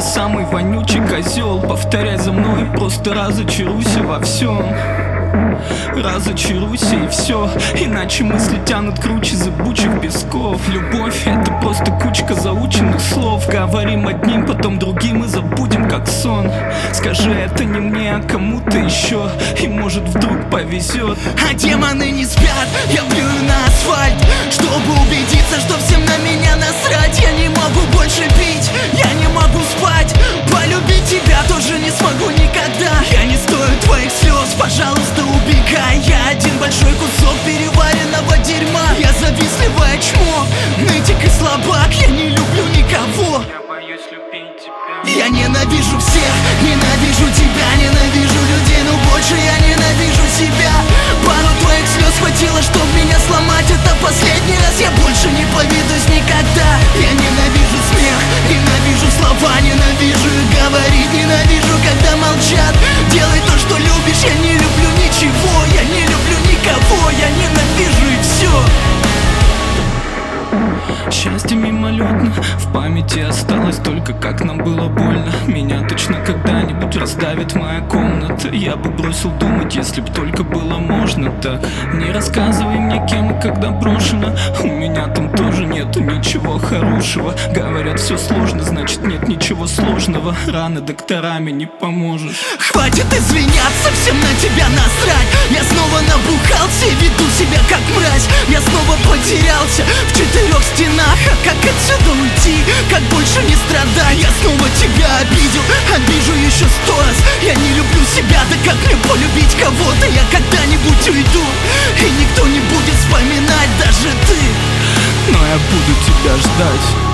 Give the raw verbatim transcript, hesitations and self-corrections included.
самый вонючий козел. Повторяй за мной, просто разочаруйся во всем. Разочаруйся и все, иначе мысли тянут круче зыбучих песков. Любовь — это просто кучка заученных слов. Говорим одним, потом другим и забудем как сон. Скажи это не мне, а кому-то еще, и может вдруг повезет. А демоны не спят, я плюю на асфальт, чтобы убедиться, что всем на меня насрать. Я не могу больше пить, я не могу спать. Полюбить тебя тоже не смогу никогда. Я не стою твоих слез, пожалуйста, убегай. Я один большой кусок переваренного дерьма. Я завистливое чмо, нытик и слабак. Я не люблю никого, я боюсь любить тебя. Я ненавижу всех, ненавижу тебя, ненавижу людей, но больше я ненавижу себя. Пару твоих слез хватило, чтоб меня сломать. Это последний раз, я больше не поведусь никогда. Я ненавижу смех, ненавижу слова, ненавижу их говорить, ненавижу, когда молчат. Делай то, что любишь, я не люблю ничего, я не люблю никого, я ненавижу и все. Счастье мимолетно, в памяти осталось только как нам было больно. Меня точно когда-нибудь раздавит моя комната. Я бы бросил думать, если б только было можно так. Не рассказывай мне, кем и когда брошено. У меня там тоже нету ничего хорошего. Говорят, все сложно, значит нет ничего сложного. Рано докторами не поможешь. Хватит извиняться, всем на тебя насрать. Я снова набухался и веду себя как мразь. Я снова потерялся в четырех стенах. А как отсюда уйти, как больше не страдать? Я снова тебя обидел, обижу еще сто раз. Я не люблю себя, да как мне полюбить кого-то? Я когда-нибудь уйду, и никто не будет вспоминать, даже ты. Но я буду тебя ждать.